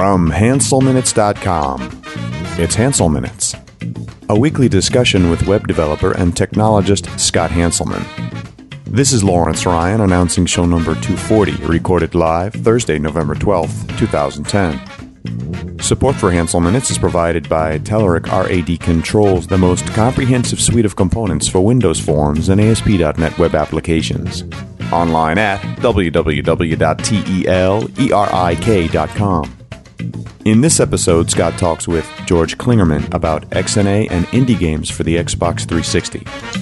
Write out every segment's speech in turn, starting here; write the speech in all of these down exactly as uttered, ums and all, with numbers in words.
From Hansel Minutes dot com, it's Hansel Minutes, a weekly discussion with web developer and technologist Scott Hanselman. This is Lawrence Ryan announcing show number two forty, recorded live Thursday, November twelfth, twenty ten. Support for Hansel Minutes is provided by Telerik R A D Controls, the most comprehensive suite of components for Windows Forms and A S P dot net web applications. Online at w w w dot telerik dot com. In this episode, Scott talks with George Klingerman about X N A and indie games for the Xbox three sixty.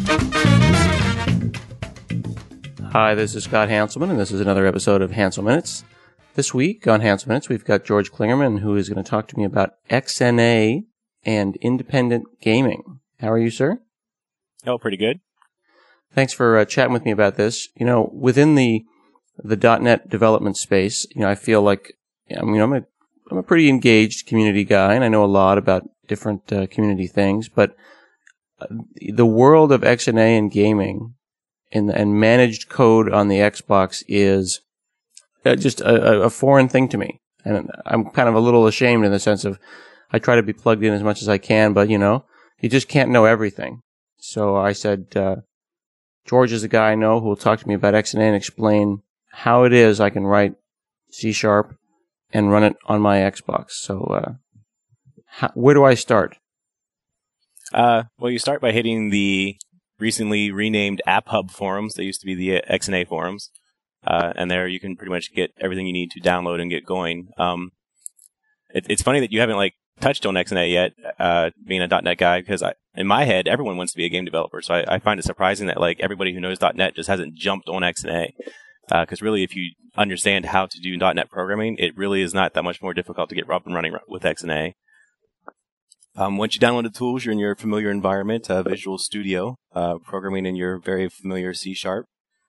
Hi, this is Scott Hanselman, and this is another episode of Hansel Minutes. This week on Hansel Minutes, we've got George Klingerman, who is going to talk to me about X N A and independent gaming. How are you, sir? Oh, pretty good. Thanks for uh, chatting with me about this. You know, within the the .NET development space, you know, I feel like, I mean, I'm a I'm a pretty engaged community guy, and I know a lot about different uh, community things. But the world of X N A and gaming and, and managed code on the Xbox is uh, just a, a foreign thing to me, and I'm kind of a little ashamed in the sense of I try to be plugged in as much as I can, but you know, you just can't know everything. So I said, uh, George is a guy I know who will talk to me about X N A and explain how it is I can write C Sharp and run it on my Xbox. So, uh, how, where do I start? Uh, well, you start by hitting the recently renamed App Hub forums. They used to be the X N A forums. Uh, and there you can pretty much get everything you need to download and get going. Um, it, it's funny that you haven't, like, touched on X N A yet, uh, being a .NET guy, because I, in my head, everyone wants to be a game developer. So I, I find it surprising that, like, everybody who knows .NET just hasn't jumped on X N A. Because uh, really, if you understand how to do .NET programming, it really is not that much more difficult to get up and running with X N A. Um, once you download the tools, you're in your familiar environment, uh, Visual Studio, uh, programming in your very familiar C Sharp.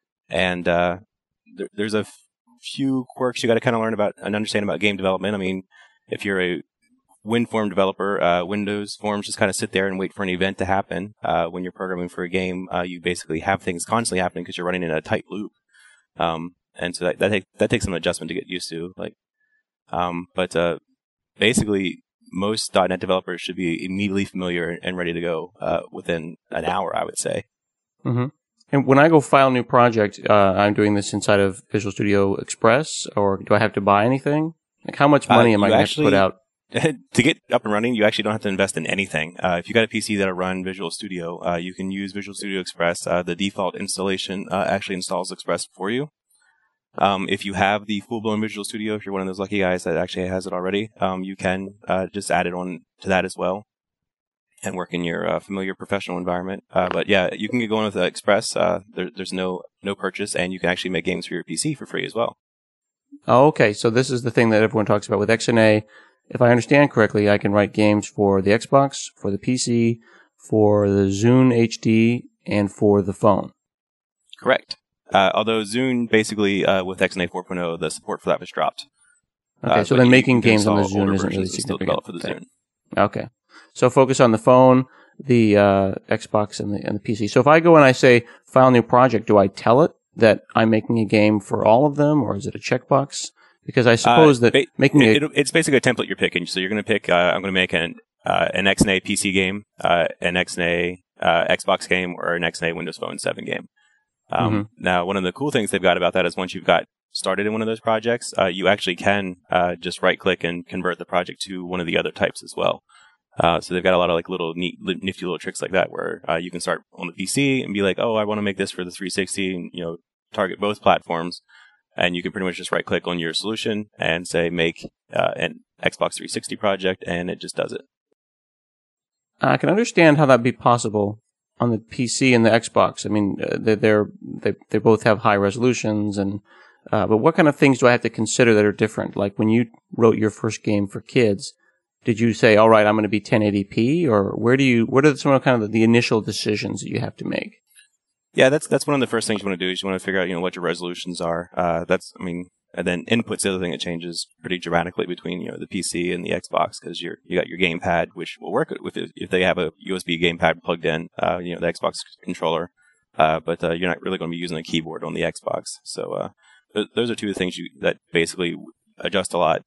And uh, there, there's a f- few quirks you got to kind of learn about and understand about game development. I mean, if you're a WinForm developer, uh, Windows Forms just kind of sit there and wait for an event to happen. Uh, when you're programming for a game, uh, you basically have things constantly happening because you're running in a tight loop. Um, and so that, that, take, that takes some adjustment to get used to, like, um, but, uh, basically most .NET developers should be immediately familiar and ready to go, uh, within an hour, I would say. Mm-hmm. And when I go file a new project, uh, I'm doing this inside of Visual Studio Express, or do I have to buy anything? Like, how much money uh, am I going to have to put out? To get up and running, you actually don't have to invest in anything. Uh, if you got a P C that'll run Visual Studio, uh, you can use Visual Studio Express. Uh, the default installation uh, actually installs Express for you. Um, if you have the full-blown Visual Studio, if you're one of those lucky guys that actually has it already, um, you can uh, just add it on to that as well and work in your uh, familiar professional environment. Uh, but yeah, you can get going with uh, Express. Uh, there, there's no no purchase, and you can actually make games for your P C for free as well. Oh, okay. So this is the thing that everyone talks about with X N A. If I understand correctly, I can write games for the Xbox, for the P C, for the Zune H D, and for the phone. Correct. Uh, although Zune, basically, uh, with X N A four point oh, the support for that was dropped. Okay, uh, so then making games on the Zune isn't really significant. For the Zune. Okay. So focus on the phone, the uh, Xbox, and the, and the P C. So if I go and I say, file new project, do I tell it that I'm making a game for all of them, or is it a checkbox? Because I suppose uh, that ba- making it, a... it, it's basically a template you're picking. So you're going to pick, uh, I'm going to make an uh, an X N A P C game, uh, an X N A uh, Xbox game, or an X N A Windows Phone seven game. Um, mm-hmm. Now, one of the cool things they've got about that is once you've got started in one of those projects, uh, you actually can uh, just right-click and convert the project to one of the other types as well. Uh, so they've got a lot of like little neat, nifty little tricks like that where uh, you can start on the P C and be like, oh, I want to make this for the three sixty, and you know, target both platforms. And you can pretty much just right-click on your solution and say, make uh, an Xbox three sixty project, and it just does it. I can understand how that'd be possible on the P C and the Xbox. I mean, uh, they're, they're, they they both have high resolutions, and uh, but what kind of things do I have to consider that are different? Like when you wrote your first game for kids, did you say, all right, I'm going to be ten eighty p, or where do you? What are some of kind of the initial decisions that you have to make? Yeah, that's that's one of the first things you want to do is you want to figure out, you know, what your resolutions are. Uh, that's, I mean, and then input's the other thing that changes pretty dramatically between, you know, the P C and the Xbox because you're you got your gamepad, which will work with it if they have a U S B gamepad plugged in, uh, you know, the Xbox controller. Uh, but uh, you're not really going to be using a keyboard on the Xbox. So uh, th- those are two things you, that basically adjust a lot.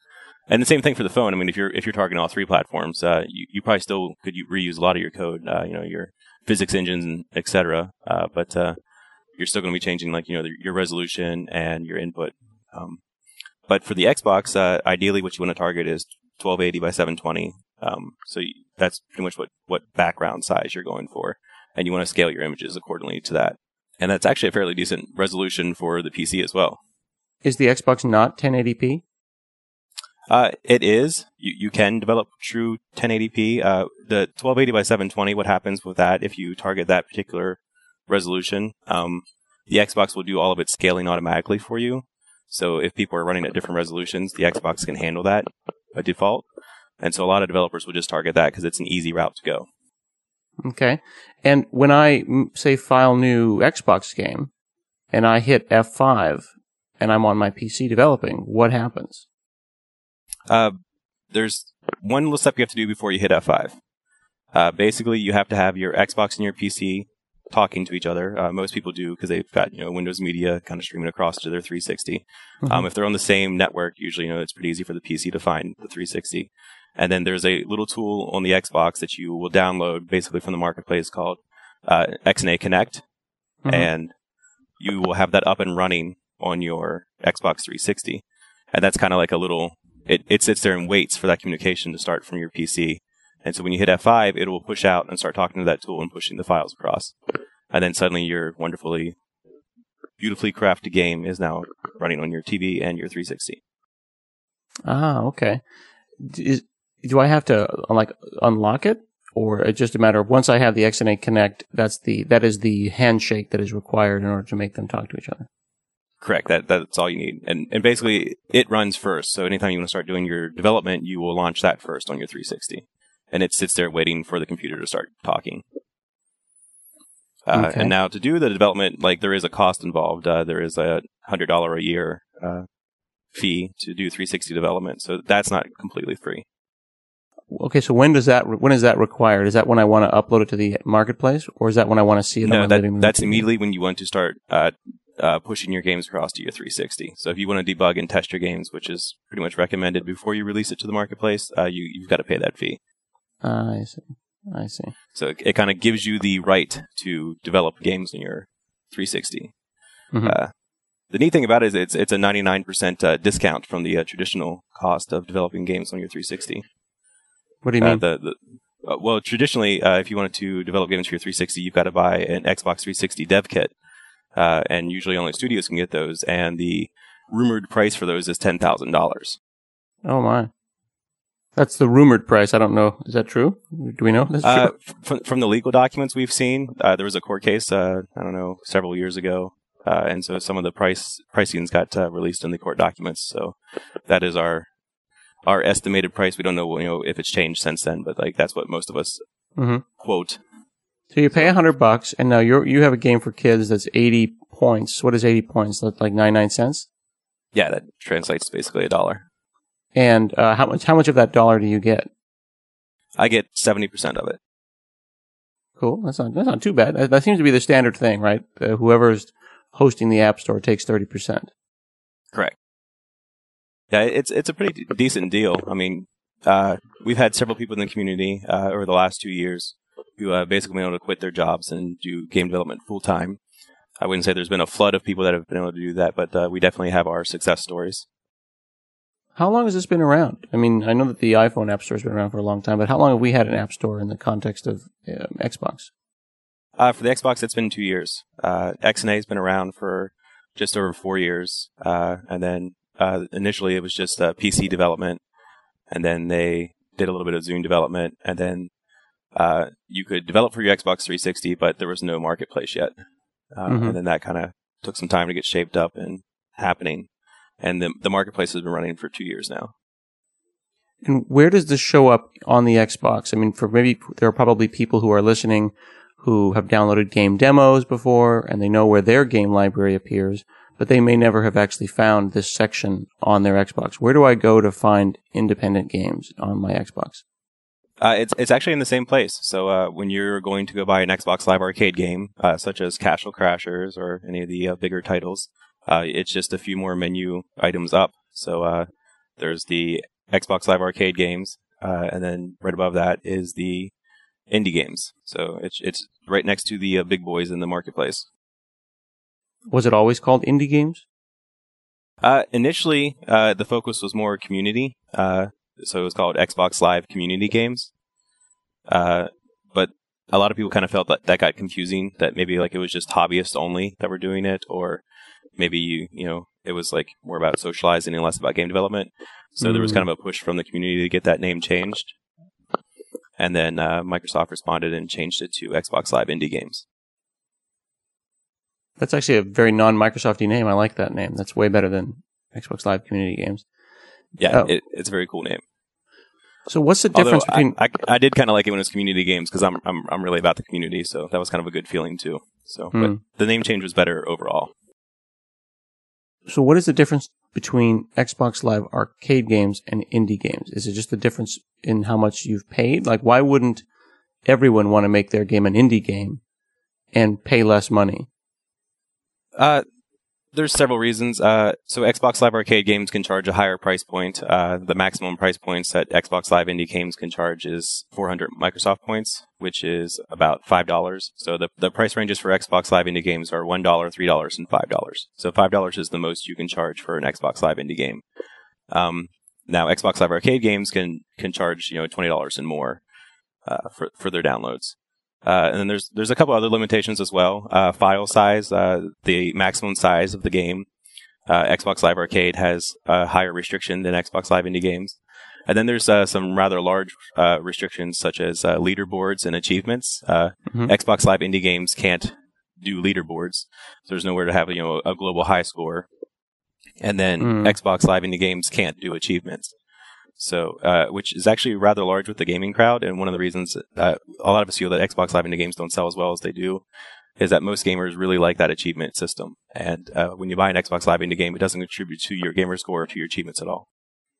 And the same thing for the phone. I mean, if you're if you're targeting all three platforms, uh, you, you probably still could reuse a lot of your code, uh, you know, your physics engines, et cetera. Uh, but uh, you're still going to be changing, like, you know, the, your resolution and your input. Um, but for the Xbox, uh, ideally, what you want to target is twelve eighty by seven twenty. Um, so you, that's pretty much what, what background size you're going for, and you want to scale your images accordingly to that. And that's actually a fairly decent resolution for the P C as well. Is the Xbox not ten eighty p? Uh, it is. You you can develop true ten eighty p. Uh, the twelve eighty by seven twenty, what happens with that if you target that particular resolution, um, the Xbox will do all of its scaling automatically for you. So if people are running at different resolutions, the Xbox can handle that by default. And so a lot of developers will just target that because it's an easy route to go. Okay. And when I, say, file new Xbox game, and I hit F five, and I'm on my P C developing, what happens? Uh, there's one little step you have to do before you hit F five. Uh, basically, you have to have your Xbox and your P C talking to each other. Uh, most people do because they've got, you know, Windows Media kind of streaming across to their three sixty. Mm-hmm. Um, if they're on the same network, usually, you know, it's pretty easy for the P C to find the three sixty. And then there's a little tool on the Xbox that you will download basically from the marketplace called uh, X N A Connect. Mm-hmm. And you will have that up and running on your Xbox three sixty. And that's kind of like a little... It, it sits there and waits for that communication to start from your P C. And so when you hit F five, it will push out and start talking to that tool and pushing the files across. And then suddenly your wonderfully, beautifully crafted game is now running on your T V and your three sixty. Ah, okay. Is, do I have to like unlock it? Or it's just a matter of once I have the X N A Connect, that's the that is the handshake that is required in order to make them talk to each other? Correct. That that's all you need. And and basically it runs first. So anytime you want to start doing your development, you will launch that first on your three sixty. And it sits there waiting for the computer to start talking. Uh, okay. And now to do the development, like there is a cost involved. Uh, there is a one hundred dollars a year uh, fee to do three sixty development. So that's not completely free. Okay, so when does that when is that required? Is that when I want to upload it to the marketplace, or is that when I want to see it? No, on my that, living room that's T V? Immediately when you want to start uh, uh, pushing your games across to your three sixty. So if you want to debug and test your games, which is pretty much recommended before you release it to the marketplace, uh, you you've got to pay that fee. Uh, I see. I see. So it, it kind of gives you the right to develop games on your three sixty. Mm-hmm. Uh, the neat thing about it is it's it's a ninety-nine percent uh, discount from the uh, traditional cost of developing games on your three sixty. What do you mean? Uh, the, the, uh, well, traditionally, uh, if you wanted to develop games for your three sixty, you've got to buy an Xbox three sixty dev kit. Uh, and usually only studios can get those. And the rumored price for those is ten thousand dollars. Oh, my. That's the rumored price. I don't know. Is that true? Do we know? That's true? Uh, from, from the legal documents we've seen, uh, there was a court case, uh, I don't know, several years ago. Uh, and so some of the price pricings got uh, released in the court documents. So that is our our estimated price. We don't know, you know, if it's changed since then, but like that's what most of us mm-hmm. quote. So you pay a hundred bucks, and now you you have a game for kids that's eighty points. What is eighty points? That's like ninety nine cents. Yeah, that translates to basically a dollar. And uh, how much how much of that dollar do you get? I get seventy percent of it. Cool. That's not that's not too bad. That, that seems to be the standard thing, right? Uh, whoever's hosting the App Store takes thirty percent. Correct. Yeah, it's it's a pretty d- decent deal. I mean, uh, we've had several people in the community uh, over the last two years who uh, basically been able to quit their jobs and do game development full time. I wouldn't say there's been a flood of people that have been able to do that, but uh, we definitely have our success stories. How long has this been around? I mean, I know that the iPhone App Store has been around for a long time, but how long have we had an App Store in the context of um, Xbox? Uh, for the Xbox, it's been two years. Uh, X N A has been around for just over four years, uh, and then uh, initially it was just uh, P C development, and then they did a little bit of Zune development, and then uh, you could develop for your Xbox three sixty, but there was no marketplace yet. Uh, mm-hmm. And then that kind of took some time to get shaped up and happening. And the the marketplace has been running for two years now. And where does this show up on the Xbox? I mean, for maybe there are probably people who are listening who have downloaded game demos before, and they know where their game library appears, but they may never have actually found this section on their Xbox. Where do I go to find independent games on my Xbox? Uh, it's it's actually in the same place. So uh, when you're going to go buy an Xbox Live Arcade game, uh, such as Castle Crashers or any of the uh, bigger titles, uh, it's just a few more menu items up. So uh, there's the Xbox Live Arcade games, uh, and then right above that is the indie games. So it's it's right next to the uh, big boys in the marketplace. Was it always called indie games? Uh, initially, uh, the focus was more community, uh, so it was called Xbox Live Community Games. Uh, but a lot of people kind of felt that that got confusing, that maybe like it was just hobbyists only that were doing it, or maybe you you know it was like more about socializing and less about game development. So mm. there was kind of a push from the community to get that name changed, and then uh, Microsoft responded and changed it to Xbox Live Indie Games. That's actually a very non-Microsofty name. I like that name. That's way better than Xbox Live Community Games. Yeah, oh. it, it's a very cool name. So what's the difference Although between... I, I, I did kind of like it when it was community games, because I'm, I'm I'm really about the community, so that was kind of a good feeling too. So, mm. But the name change was better overall. So what is the difference between Xbox Live Arcade games and indie games? Is it just the difference in how much you've paid? Like, why wouldn't everyone want to make their game an indie game and pay less money? Uh, there's several reasons. Uh, so Xbox Live Arcade games can charge a higher price point. Uh, the maximum price points that Xbox Live Indie games can charge is four hundred Microsoft points, which is about five dollars. So the the price ranges for Xbox Live Indie games are one dollar, three dollars, and five dollars. So five dollars is the most you can charge for an Xbox Live Indie game. Um, now Xbox Live Arcade games can can charge, you know, twenty dollars and more uh, for for their downloads. Uh, and then there's there's a couple other limitations as well. Uh, file size, uh, the maximum size of the game. Uh, Xbox Live Arcade has a higher restriction than Xbox Live Indie games. And then there's uh, some rather large uh, restrictions, such as uh, leaderboards and achievements. Uh, mm-hmm. Xbox Live Indie games can't do leaderboards, so there's nowhere to have, you know, a global high score. And then mm. Xbox Live Indie games can't do achievements. So, uh, which is actually rather large with the gaming crowd, and one of the reasons uh, a lot of us feel that Xbox Live Indie games don't sell as well as they do is that most gamers really like that achievement system. And uh, when you buy an Xbox Live Indie game, it doesn't contribute to your gamer score or to your achievements at all.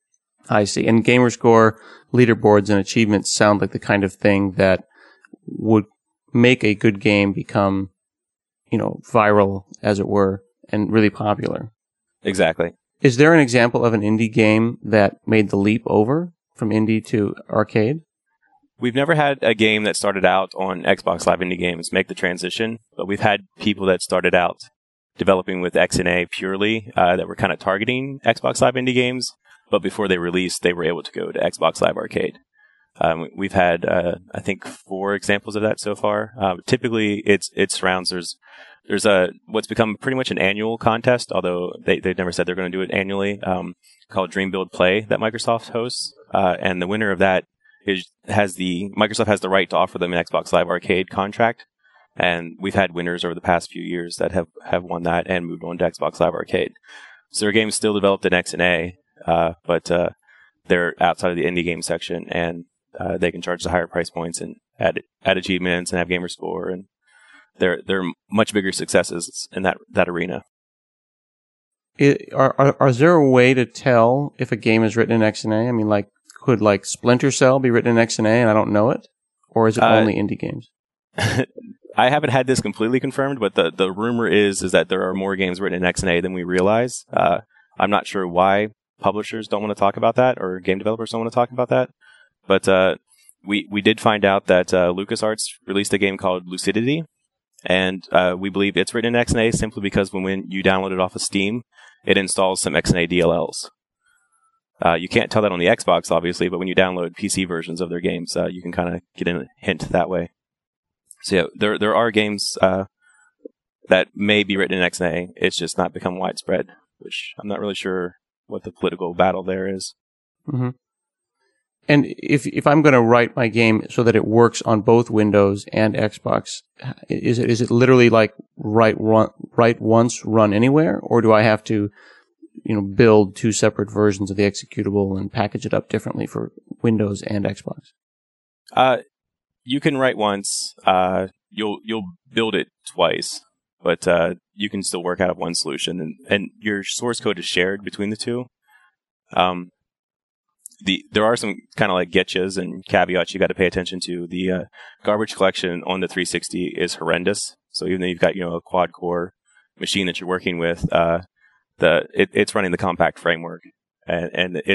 I see. And gamer score, leaderboards, and achievements sound like the kind of thing that would make a good game become, you know, viral, as it were, and really popular. Exactly. Is there an example of an indie game that made the leap over from indie to arcade? We've never had a game that started out on Xbox Live Indie games make the transition, but we've had people that started out developing with X N A purely uh, that were kind of targeting Xbox Live Indie games, but before they released, they were able to go to Xbox Live Arcade. Um, we've had, uh, I think, four examples of that so far. Uh, typically, it's it surrounds there's there's a what's become pretty much an annual contest, although they they've never said they're going to do it annually. Um, called Dream Build Play that Microsoft hosts, uh, and the winner of that is has the Microsoft has the right to offer them an Xbox Live Arcade contract, and we've had winners over the past few years that have, have won that and moved on to Xbox Live Arcade. So their game's still developed in X N A, uh, but uh, they're outside of the indie game section, and uh, they can charge the higher price points and add add achievements and have gamer score, and they're they're much bigger successes in that that arena. It, are, are are there a way to tell if a game is written in X N A? I mean, like, could like Splinter Cell be written in X N A and I don't know it, or is it uh, only indie games? I haven't had this completely confirmed, but the, the rumor is is that there are more games written in X N A than we realize. Uh, I'm not sure why publishers don't want to talk about that, or game developers don't want to talk about that. But uh, we we did find out that uh, LucasArts released a game called Lucidity, and uh, we believe it's written in X N A simply because when, when you download it off of Steam, it installs some X N A D L Ls. Uh, you can't tell that on the Xbox, obviously, but when you download P C versions of their games, uh, you can kind of get a hint that way. So yeah, there there are games uh, that may be written in X N A. It's just not become widespread, which I'm not really sure what the political battle there is. Mm-hmm. And if if I'm going to write my game so that it works on both Windows and Xbox, is it is it literally like write run, write once, run anywhere, or do I have to, you know, build two separate versions of the executable and package it up differently for Windows and Xbox? Uh, you can write once. Uh, you'll you'll build it twice, but uh, you can still work out of one solution, and, and your source code is shared between the two. Um, the there are some kind of like getchas and caveats you got to pay attention to. The uh, garbage collection on the three sixty is horrendous. So even though you've got, you know, a quad core machine that you're working with, uh, the it, it's running the compact framework, and, and it's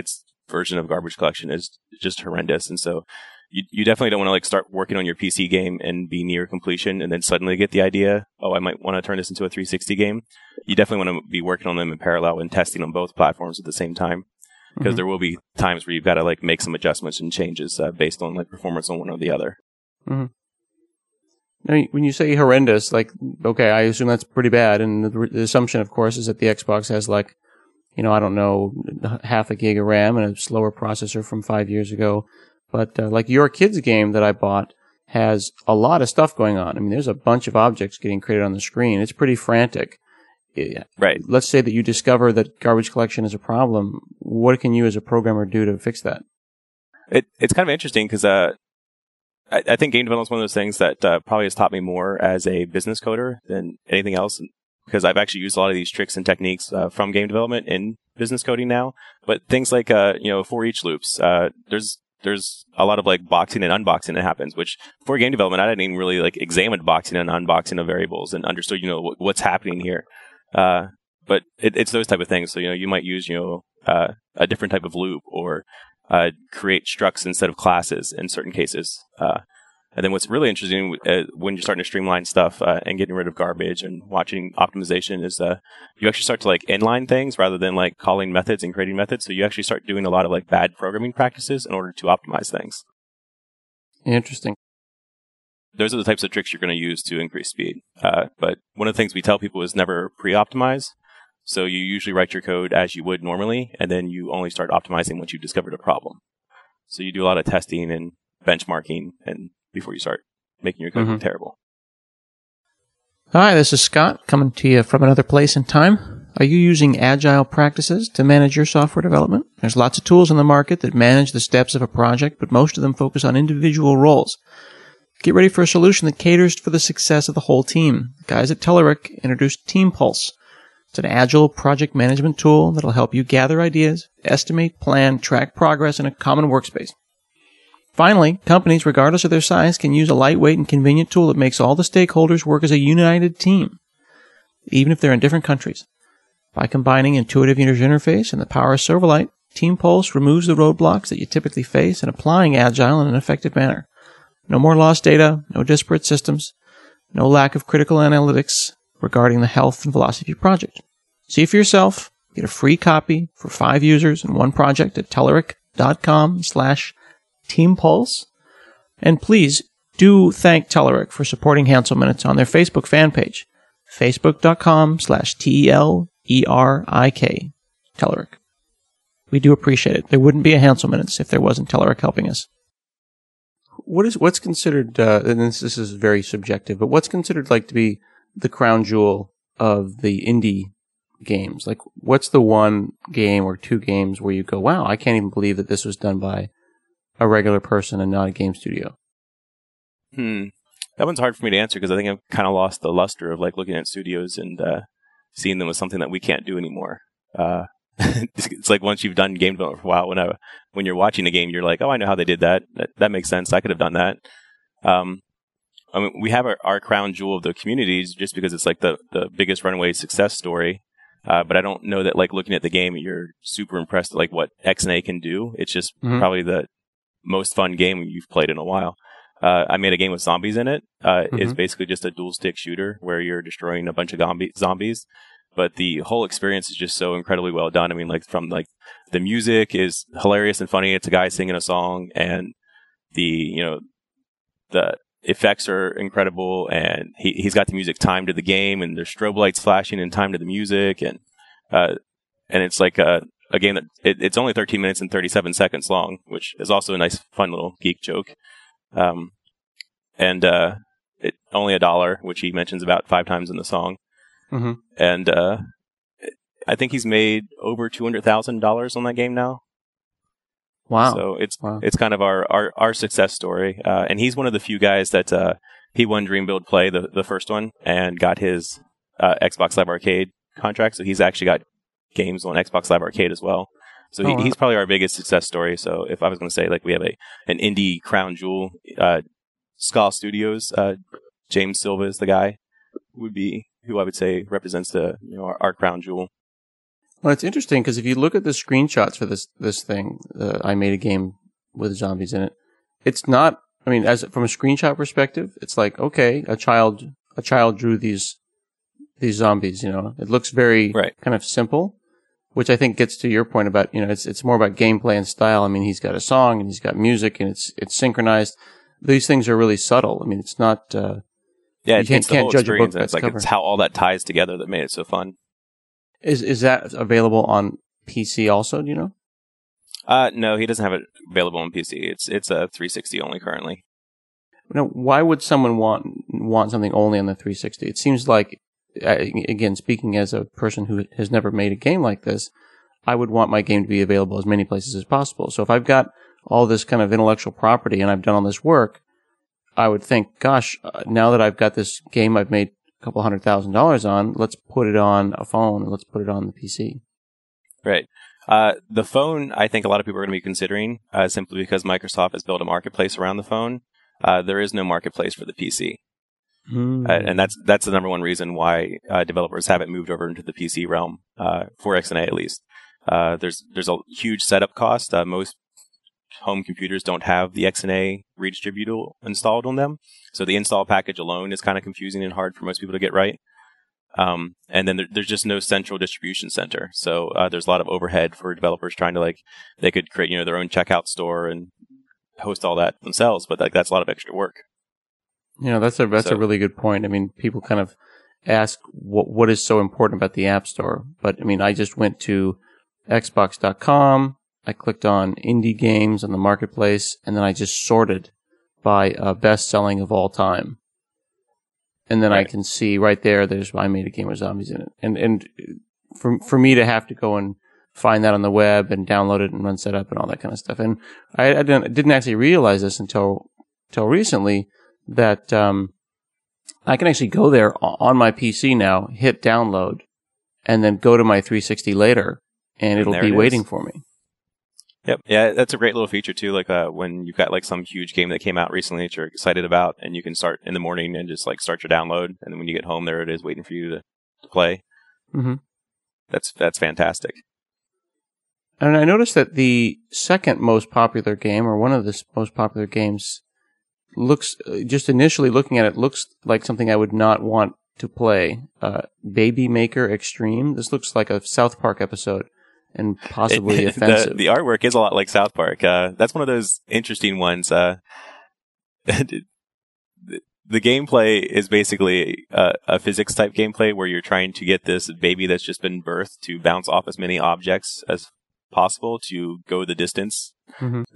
version of Garbage Collection is just horrendous. And so you you definitely don't want to like start working on your P C game and be near completion and then suddenly get the idea, oh, I might want to turn this into a three sixty game. You definitely want to be working on them in parallel and testing on both platforms at the same time. Because mm-hmm. there will be times where you've got to like make some adjustments and changes uh, based on like performance on one or the other. Mm-hmm. Now, when you say horrendous, like, okay, I assume that's pretty bad. And the, the assumption, of course, is that the Xbox has like, you know, I don't know, half a gig of RAM and a slower processor from five years ago. But uh, like your kids game that I bought has a lot of stuff going on. I mean, there's a bunch of objects getting created on the screen. It's pretty frantic. Right. Let's say that you discover that Garbage Collection is a problem. What can you as a programmer do to fix that? It, it's kind of interesting because uh, I, I think game development is one of those things that uh, probably has taught me more as a business coder than anything else, because I've actually used a lot of these tricks and techniques uh, from game development in business coding now. But things like uh, you know for each loops, uh, there's there's a lot of like boxing and unboxing that happens, which for game development I didn't even really like examine boxing and unboxing of variables and understood you know w- what's happening here. Uh, but it, it's those type of things. So, you know, you might use, you know, uh, a different type of loop or, uh, create structs instead of classes in certain cases. Uh, and then what's really interesting uh, when you're starting to streamline stuff, uh, and getting rid of garbage and watching optimization is, uh, you actually start to like inline things rather than like calling methods and creating methods. So you actually start doing a lot of like bad programming practices in order to optimize things. Interesting. Those are the types of tricks you're going to use to increase speed. Uh, but one of the things we tell people is never pre-optimize. So you usually write your code as you would normally, and then you only start optimizing once you've discovered a problem. So you do a lot of testing and benchmarking and before you start making your code mm-hmm. terrible. Hi, this is Scott coming to you from another place and time. Are you using agile practices to manage your software development? There's lots of tools in the market that manage the steps of a project, but most of them focus on individual roles. Get ready for a solution that caters for the success of the whole team. The guys at Telerik introduced TeamPulse. It's an agile project management tool that'll help you gather ideas, estimate, plan, track progress in a common workspace. Finally, companies, regardless of their size, can use a lightweight and convenient tool that makes all the stakeholders work as a united team, even if they're in different countries. By combining intuitive user interface and the power of Silverlight, TeamPulse removes the roadblocks that you typically face in applying agile in an effective manner. No more lost data, no disparate systems, no lack of critical analytics regarding the health and velocity of your project. See for yourself. Get a free copy for five users and one project at Telerik.com slash TeamPulse. And please do thank Telerik for supporting Hansel Minutes on their Facebook fan page, Facebook.com slash T-E-L-E-R-I-K, Telerik. We do appreciate it. There wouldn't be a Hansel Minutes if there wasn't Telerik helping us. What is what's considered, uh, and this, this is very subjective, but what's considered like to be the crown jewel of the indie games? Like, what's the one game or two games where you go, wow, I can't even believe that this was done by a regular person and not a game studio? Hmm. That one's hard for me to answer because I think I've kind of lost the luster of like looking at studios and uh, seeing them as something that we can't do anymore. Uh, it's like once you've done game development for a while, when I, when you're watching a game, you're like, oh, I know how they did that. That, that makes sense. I could have done that. Um, I mean, we have our, our crown jewel of the communities just because it's like the, the biggest runaway success story. Uh, but I don't know that like looking at the game, you're super impressed at like what X and A can do. It's just mm-hmm. probably the most fun game you've played in a while. Uh, I made a game with zombies in it. Uh, mm-hmm. It's basically just a dual stick shooter where you're destroying a bunch of gombi- zombies. But the whole experience is just so incredibly well done. I mean, like from like the music is hilarious and funny. It's a guy singing a song, and the you know the effects are incredible, and he he's got the music timed to the game, and there's strobe lights flashing in time to the music, and uh, and it's like a a game that it, it's only thirteen minutes and thirty-seven seconds long, which is also a nice, fun little geek joke. Um, and uh, it only a dollar, which he mentions about five times in the song. Mm-hmm. And uh, I think he's made over two hundred thousand dollars on that game now. Wow! So it's wow. it's kind of our, our, our success story. Uh, and he's one of the few guys that uh, he won Dream Build Play, the the first one, and got his uh, Xbox Live Arcade contract. So he's actually got games on Xbox Live Arcade as well. So he, oh, wow. he's probably our biggest success story. So if I was going to say, like, we have a an indie crown jewel, uh, Skull Studios, uh, James Silva is the guy, would be who I would say represents the you know our, our crown jewel. Well, it's interesting because if you look at the screenshots for this this thing, uh, I made a game with zombies in it. It's not. I mean, as from a screenshot perspective, it's like okay, a child a child drew these these zombies. You know, it looks very right. kind of simple, which I think gets to your point about you know it's it's more about gameplay and style. I mean, he's got a song and he's got music and it's it's synchronized. These things are really subtle. I mean, it's not. Uh, yeah, you it can't, the can't whole judge a book experience. by It's its like cover. it's how all that ties together that made it so fun. Is is that available on P C also? Do you know? Uh, no, he doesn't have it available on P C. It's it's a three sixty only currently. Now, why would someone want want something only on the three sixty? It seems like, uh, again, speaking as a person who has never made a game like this, I would want my game to be available as many places as possible. So if I've got all this kind of intellectual property and I've done all this work, I would think, gosh, uh, now that I've got this game I've made a couple hundred thousand dollars on, let's put it on a phone and let's put it on the P C. Right. Uh, the phone, I think a lot of people are going to be considering, uh, simply because Microsoft has built a marketplace around the phone. Uh, there is no marketplace for the P C. Mm. Uh, and that's that's the number one reason why uh, developers haven't moved over into the P C realm, uh, for X N A at least. Uh, there's there's a huge setup cost. Uh, most home computers don't have the X N A redistributable installed on them. So the install package alone is kind of confusing and hard for most people to get right. Um, and then there, there's just no central distribution center. So uh, there's a lot of overhead for developers trying to like, they could create, you know, their own checkout store and host all that themselves, but like that's a lot of extra work. You know, that's a that's So- a really good point. I mean, people kind of ask what what is so important about the App Store, but I mean, I just went to Xbox dot com. I clicked on indie games on the marketplace, and then I just sorted by uh, best selling of all time. And then Right. I can see right there, there's I made a game with zombies in it. And and for for me to have to go and find that on the web and download it and run setup and all that kind of stuff. And I, I didn't didn't actually realize this until until recently that um, I can actually go there on my P C now, hit download, and then go to my three sixty later, and And it'll there be it is. waiting for me. Yep. Yeah, that's a great little feature too. Like uh, when you've got like some huge game that came out recently that you're excited about, and you can start in the morning and just like start your download, and then when you get home, there it is waiting for you to, to play. Mm-hmm. That's that's fantastic. And I noticed that the second most popular game, or one of the s- most popular games, looks, uh, just initially looking at it, looks like something I would not want to play. Uh, Baby Maker Extreme. This looks like a South Park episode and possibly It- offensive. The, the artwork is a lot like South Park. Uh, that's one of those interesting ones. Uh, the, the gameplay is basically a, a physics type gameplay where you're trying to get this baby that's just been birthed to bounce off as many objects as possible to go the distance. Mhm.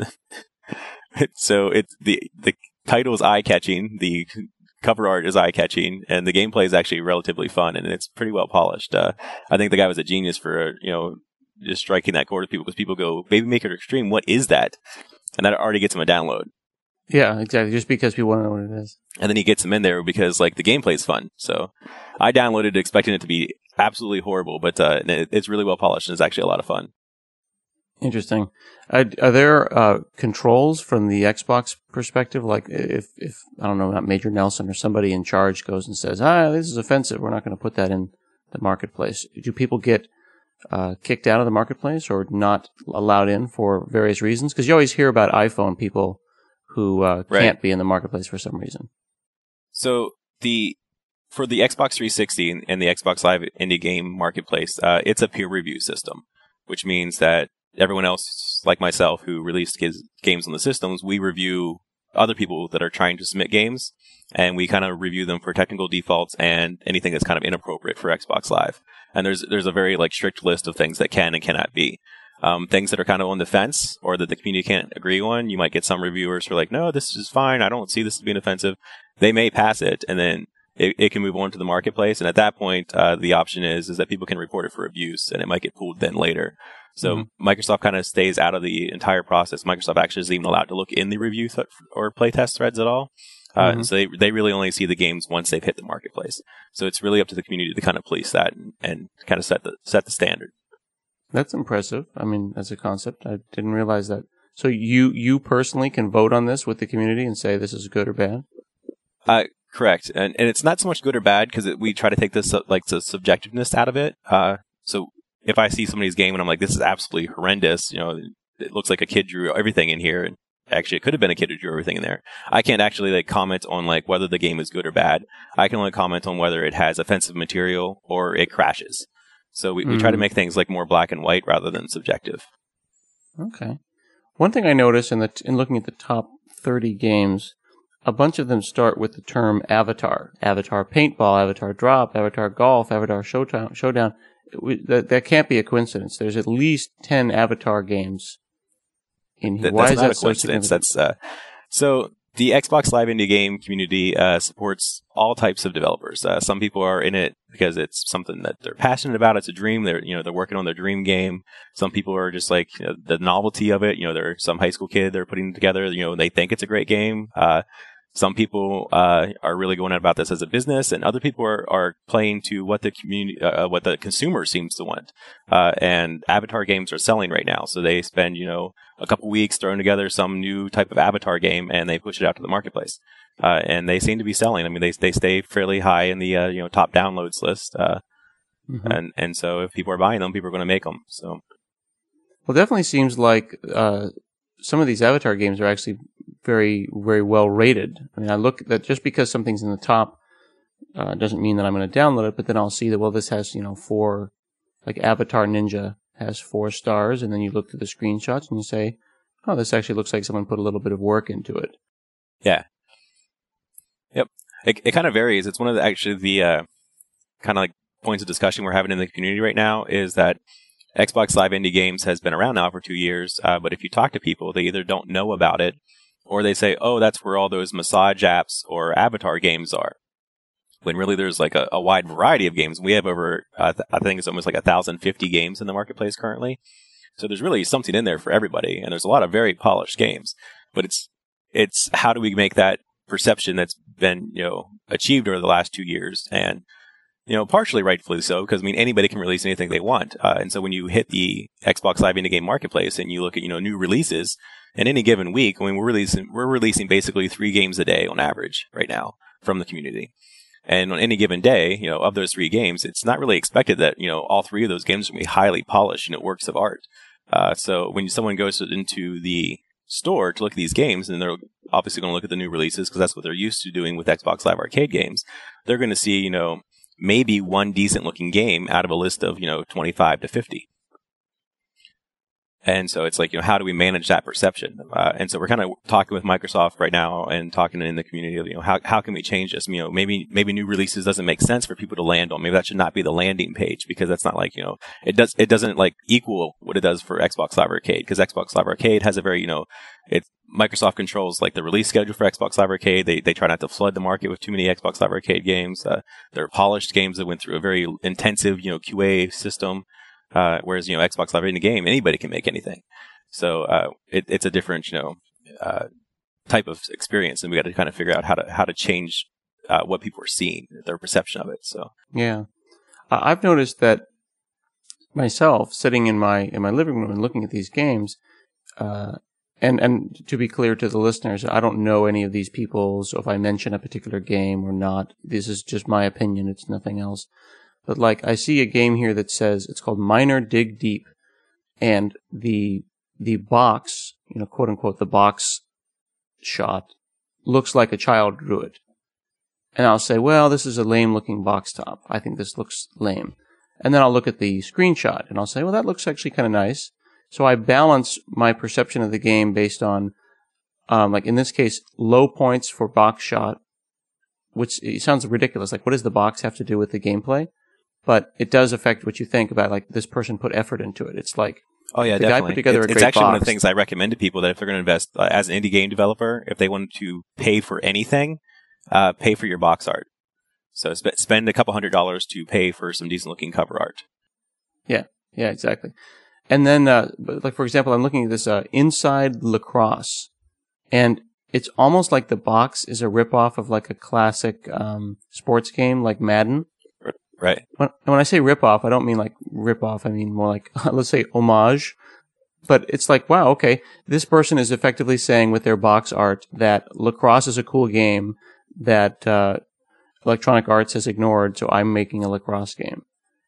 So it's the the title is eye catching. The cover art is eye catching, and the gameplay is actually relatively fun, and it's pretty well polished. Uh, I think the guy was a genius for you know just striking that chord with people because people go Baby Maker Extreme, what is that? And that already gets him a download. Yeah, exactly. Just because people want to know what it is. And then he gets them in there because like the gameplay is fun. So I downloaded it expecting it to be absolutely horrible, but uh, it, it's really well polished and it's actually a lot of fun. Interesting. Uh, are there uh, controls from the Xbox perspective? Like if, if, I don't know, not Major Nelson or somebody in charge goes and says, ah, this is offensive, we're not going to put that in the marketplace. Do people get uh, kicked out of the marketplace or not allowed in for various reasons? Because you always hear about iPhone people who uh, Right. can't be in the marketplace for some reason. So the for the Xbox three sixty and, and the Xbox Live Indie Game Marketplace, uh, it's a peer review system, which means that everyone else, like myself, who released giz- games on the systems, we review other people that are trying to submit games, and we kind of review them for technical defaults and anything that's kind of inappropriate for Xbox Live. And there's there's a very like strict list of things that can and cannot be. Um, things that are kind of on the fence or that the community can't agree on. You might get some reviewers who are like, no, this is fine. I don't see this as being offensive. They may pass it, and then it, it can move on to the marketplace. And at that point, uh, the option is is that people can report it for abuse, and it might get pulled then later. So Mm-hmm. Microsoft kind of stays out of the entire process. Microsoft actually isn't even allowed to look in the review th- or playtest threads at all. Uh, Mhm. So they they really only see the games once they've hit the marketplace. So it's really up to the community to kind of police that and, and kind of set the set the standard. That's impressive. I mean, as a concept, I didn't realize that. So you, you personally can vote on this with the community and say this is good or bad? Uh, correct. And and it's not so much good or bad because we try to take this uh, like the subjectiveness out of it. Uh, so if I see somebody's game and I'm like, this is absolutely horrendous, you know, it looks like a kid drew everything in here, and actually it could have been a kid who drew everything in there. I can't actually like comment on like whether the game is good or bad. I can only comment on whether it has offensive material or it crashes. So we, mm. we try to make things like more black and white rather than subjective. Okay. One thing I noticed in the in looking at the top thirty games, a bunch of them start with the term Avatar. Avatar Paintball, Avatar Drop, Avatar Golf, Avatar Showdown. Showdown. We, that, that can't be a coincidence. There's at least ten Avatar games in here. That, Why that's is not that a coincidence. so That's uh, so the Xbox Live Indie Game community uh, supports all types of developers. Uh, some people are in it because it's something that they're passionate about. It's a dream. They're you know they're working on their dream game. Some people are just like you know, the novelty of it. You know, they're some high school kid they're putting together. You know, they think it's a great game. Uh, Some people uh, are really going about this as a business, and other people are, are playing to what the community, uh, what the consumer seems to want. Uh, and Avatar games are selling right now, so they spend you know a couple weeks throwing together some new type of Avatar game, and they push it out to the marketplace. Uh, and they seem to be selling. I mean, they they stay fairly high in the uh, you know top downloads list. Uh, mm-hmm. And and so if people are buying them, people are going to make them. So, well, it definitely seems like uh, some of these Avatar games are actually very, very well rated. I mean, I look at that just because something's in the top uh, doesn't mean that I'm going to download it, but then I'll see that, well, this has, you know, four, like Avatar Ninja has four stars, and then you look at the screenshots and you say, oh, this actually looks like someone put a little bit of work into it. Yeah. Yep. It, it kind of varies. It's one of the, actually the uh, kind of like points of discussion we're having in the community right now is that Xbox Live Indie Games has been around now for two years, uh, but if you talk to people, they either don't know about it, or they say, oh, that's where all those massage apps or Avatar games are. When really there's like a, a wide variety of games. We have over, uh, th- I think it's almost like one thousand fifty games in the marketplace currently. So there's really something in there for everybody. And there's a lot of very polished games. But it's it's how do we make that perception that's been, you know, achieved over the last two years? And, you know, partially rightfully so, because, I mean, anybody can release anything they want. Uh, and so when you hit the Xbox Live Indie Game Marketplace and you look at, you know, new releases, in any given week, I mean, we're releasing we're releasing basically three games a day on average right now from the community. And on any given day, you know, of those three games, it's not really expected that, you know, all three of those games will be highly polished, you know, works of art. Uh, so when someone goes into the store to look at these games, and they're obviously going to look at the new releases because that's what they're used to doing with Xbox Live Arcade games, they're going to see, you know, maybe one decent looking game out of a list of, you know, twenty-five to fifty. And so it's like, you know, how do we manage that perception? Uh, and so we're kind of talking with Microsoft right now and talking in the community of, you know, how how can we change this? You know, maybe maybe new releases doesn't make sense for people to land on. Maybe that should not be the landing page because that's not like, you know, it does it doesn't like equal what it does for Xbox Live Arcade because Xbox Live Arcade has a very, you know, it's Microsoft controls like the release schedule for Xbox Live Arcade. They they try not to flood the market with too many Xbox Live Arcade games. Uh, they're polished games that went through a very intensive, you know, Q A system. Uh, whereas, you know, Xbox Live Indie Game, anybody can make anything. So uh, it, it's a different, you know, uh, type of experience, and we got to kind of figure out how to how to change uh, what people are seeing, their perception of it. So yeah, uh, I've noticed that myself sitting in my in my living room and looking at these games, uh, and and to be clear to the listeners, I don't know any of these people, so if I mention a particular game or not, this is just my opinion. It's nothing else. But like I see a game here that says it's called Miner Dig Deep, and the the box, you know, quote unquote, the box shot looks like a child drew it. And I'll say, well, this is a lame looking box top. I think this looks lame. And then I'll look at the screenshot and I'll say, well, that looks actually kind of nice. So I balance my perception of the game based on, um, like in this case, low points for box shot, which it sounds ridiculous. Like, what does the box have to do with the gameplay? But it does affect what you think about, like, this person put effort into it. It's like, oh yeah, the definitely. guy put together it's, a great it's actually box. One of the things I recommend to people that if they're going to invest uh, as an indie game developer, if they want to pay for anything, uh, pay for your box art. So sp- spend a couple hundred dollars to pay for some decent looking cover art. Yeah, yeah, exactly. And then, uh, like for example, I'm looking at this uh, Inside Lacrosse, and it's almost like the box is a ripoff of like a classic um, sports game like Madden. Right. When, when I say rip-off, I don't mean like rip-off. I mean more like, let's say, homage. But it's like, wow, okay, this person is effectively saying with their box art that lacrosse is a cool game that uh, Electronic Arts has ignored, so I'm making a lacrosse game.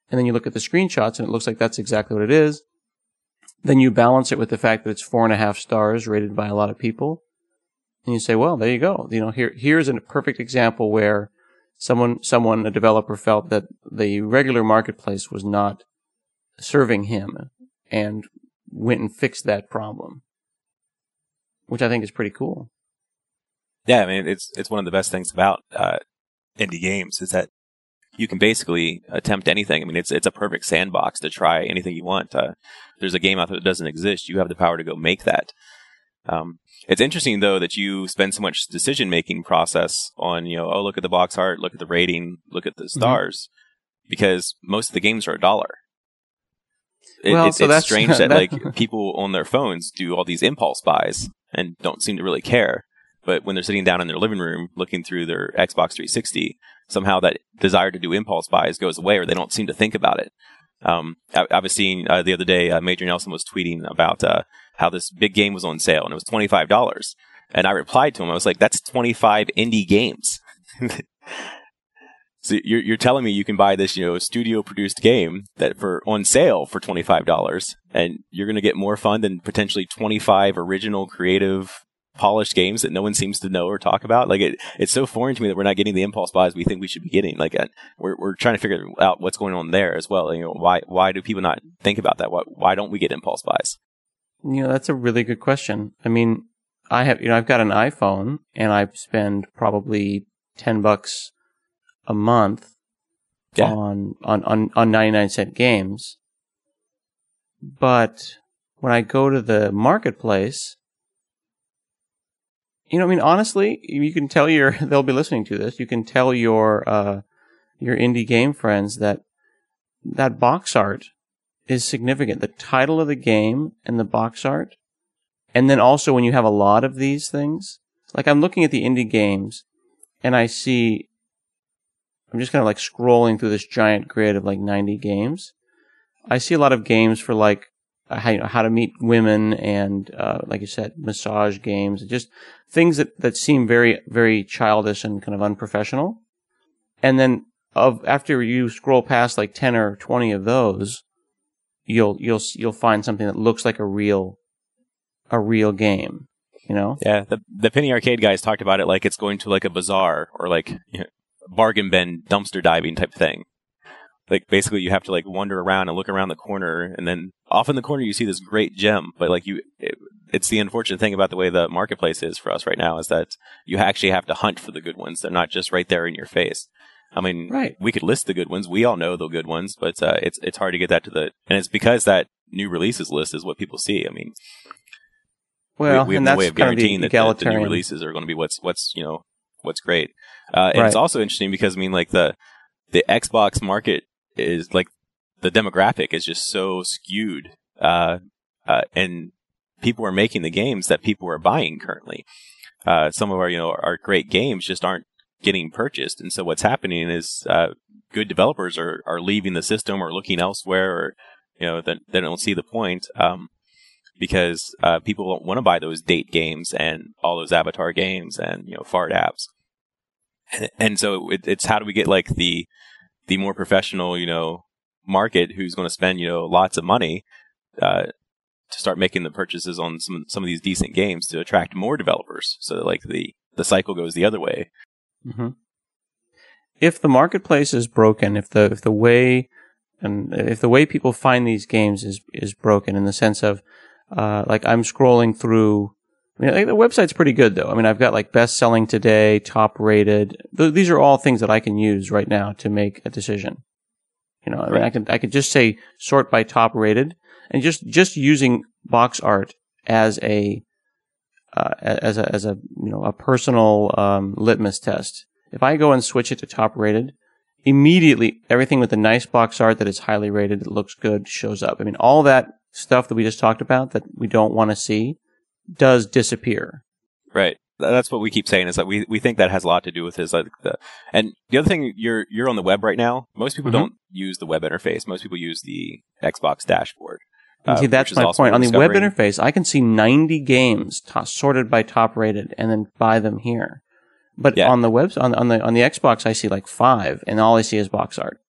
and then you look at the screenshots and it looks like that's exactly what it is. Then you balance it with the fact that it's four and a half stars rated by a lot of people. And you say, well, there you go. You know, here, here's a perfect example where someone, someone, a developer felt that the regular marketplace was not serving him and went and fixed that problem, which I think is pretty cool. Yeah, I mean, it's it's one of the best things about uh, indie games is that you can basically attempt anything. I mean, it's it's a perfect sandbox to try anything you want. Uh, there's a game out there that doesn't exist. You have the power to go make that. Um, it's interesting, though, that you spend so much decision-making process on, you know, oh, look at the box art, look at the rating, look at the stars, mm-hmm. because most of the games are a dollar. It, well, it's so it's that's, strange that, that, like, people on their phones do all these impulse buys and don't seem to really care. But when they're sitting down in their living room looking through their Xbox three sixty, somehow that desire to do impulse buys goes away, or they don't seem to think about it. Um, I, I was seeing uh, the other day, uh, Major Nelson was tweeting about uh, how this big game was on sale, and it was twenty-five dollars. And I replied to him, I was like, that's twenty-five indie games. So you're you're telling me you can buy this, you know, studio-produced game that for on sale for twenty-five dollars, and you're going to get more fun than potentially twenty-five original, creative, polished games that no one seems to know or talk about. Like it, it's so foreign to me that we're not getting the impulse buys we think we should be getting. Like uh, we're we're trying to figure out what's going on there as well. You know, why why do people not think about that? Why why don't we get impulse buys? You know, that's a really good question. I mean, I have you know I've got an iPhone and I spend probably ten bucks a month yeah. on, on on on ninety-nine cent games. But when I go to the marketplace, you know, I mean, honestly, you can tell your, they'll be listening to this, you can tell your, uh, your indie game friends that that box art is significant. The title of the game and the box art. And then also when you have a lot of these things, like I'm looking at the indie games and I see, I'm just kind of like scrolling through this giant grid of like ninety games. I see a lot of games for like, How, you know, how to meet women and, uh, like you said, massage games, just things that, that seem very, very childish and kind of unprofessional. And then of, after you scroll past like ten or twenty of those, you'll, you'll, you'll find something that looks like a real, a real game, you know? Yeah. The, the Penny Arcade guys talked about it like it's going to like a bazaar or like, you know, bargain bin dumpster diving type thing. Like, basically, you have to, like, wander around and look around the corner, and then off in the corner, you see this great gem. But, like, you, it, it's the unfortunate thing about the way the marketplace is for us right now is that you actually have to hunt for the good ones. They're not just right there in your face. I mean, right. We could list the good ones. We all know the good ones, but uh, it's it's hard to get that to the... And it's because that new releases list is what people see. I mean, well, we, we have and no that's way of kind guaranteeing of the that the, the new releases are going to be what's, what's you know, what's great. Uh, and right. It's also interesting because, I mean, like, the the Xbox market is, like, the demographic is just so skewed, uh, uh, and people are making the games that people are buying currently. Uh, some of our, you know, our great games just aren't getting purchased, and so what's happening is uh, good developers are, are leaving the system or looking elsewhere, or you know, they, they don't see the point um, because uh, people don't want to buy those date games and all those avatar games and you know, fart apps, and, and so it, it's how do we get like the the more professional, you know, market who's going to spend, you know, lots of money uh, to start making the purchases on some some of these decent games to attract more developers, so that like the the cycle goes the other way. Mm-hmm. If the marketplace is broken, if the if the way and if the way people find these games is is broken in the sense of uh, like I'm scrolling through. I mean, like the website's pretty good though. I mean, I've got like best selling today, top rated. Th- these are all things that I can use right now to make a decision. You know, I mean, I could I could just say sort by top rated, and just, just using box art as a uh, as a as a you know a personal um, litmus test. If I go and switch it to top rated, immediately everything with the nice box art that is highly rated, that looks good, shows up. I mean, all that stuff that we just talked about that we don't want to see does disappear. Right. That's what we keep saying is that we, we think that has a lot to do with his like the and the other thing you're you're on the web right now. Most people mm-hmm. don't use the web interface. Most people use the Xbox dashboard. Uh, see, that's my point. On the web interface, I can see ninety games t- sorted by top rated and then buy them here. But yeah. on the web on on the on the Xbox, I see like five, and all I see is box art.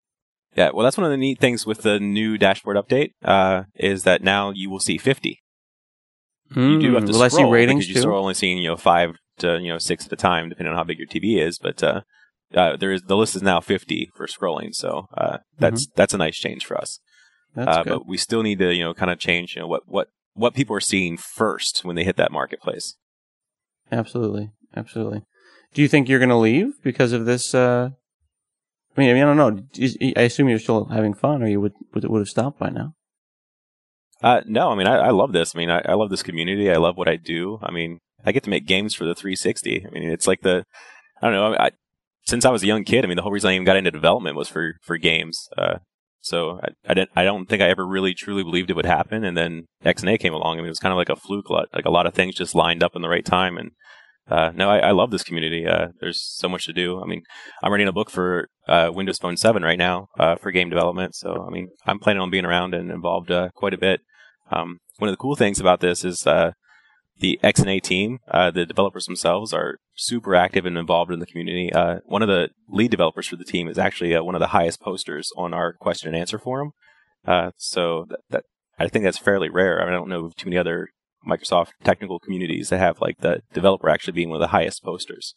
Yeah, well, that's one of the neat things with the new dashboard update uh, is that now you will see fifty. Mm, you do have to will scroll I see ratings because you're too? still only seeing you know five to you know six at a time, depending on how big your T V is. But uh, uh, there is the list is now fifty for scrolling, so uh, that's mm-hmm. that's a nice change for us. That's uh, good. But we still need to you know kind of change you know what what what people are seeing first when they hit that marketplace. Absolutely, absolutely. Do you think you're going to leave because of this? Uh... I mean, I mean, I don't know. I assume you're still having fun, or you would would, would have stopped by now. Uh, no, I mean, I, I love this. I mean, I, I love this community. I love what I do. I mean, I get to make games for the three sixty. I mean, it's like the, I don't know, I, since I was a young kid, I mean, the whole reason I even got into development was for, for games. Uh, so I, I didn't, I don't think I ever really truly believed it would happen. And then X N A came along. I mean, it was kind of like a fluke, like a lot of things just lined up in the right time. And, uh, no, I, I love this community. Uh, there's so much to do. I mean, I'm writing a book for, uh, Windows Phone seven right now, uh, for game development. So, I mean, I'm planning on being around and involved, uh, quite a bit. Um, one of the cool things about this is uh, the X N A team, uh, the developers themselves are super active and involved in the community. Uh, one of the lead developers for the team is actually uh, one of the highest posters on our question and answer forum. Uh, so that, that I think that's fairly rare. I, mean, I don't know of too many other Microsoft technical communities that have like the developer actually being one of the highest posters.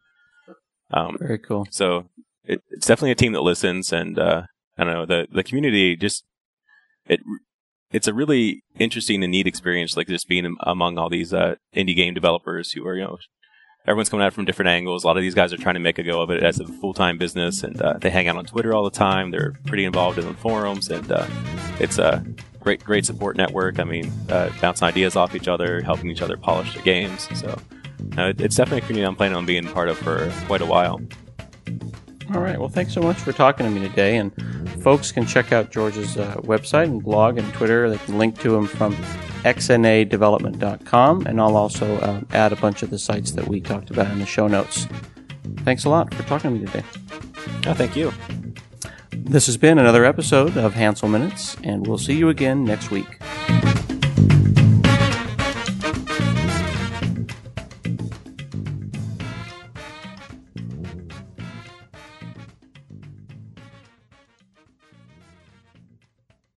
Um, Very cool. So it, it's definitely a team that listens, and uh, I don't know, the the community just it. It's a really interesting and neat experience, like just being among all these uh, indie game developers who are, you know, everyone's coming at it from different angles. A lot of these guys are trying to make a go of it as a full-time business, and uh, they hang out on Twitter all the time. They're pretty involved in the forums, and uh, it's a great, great support network. I mean, uh, bouncing ideas off each other, helping each other polish their games. So uh, it's definitely a community I'm planning on being part of for quite a while. All right. Well, thanks so much for talking to me today. And folks can check out George's uh, website and blog and Twitter. They can link to him from x n a development dot com. And I'll also uh, add a bunch of the sites that we talked about in the show notes. Thanks a lot for talking to me today. Oh, thank you. This has been another episode of Hansel Minutes, and we'll see you again next week.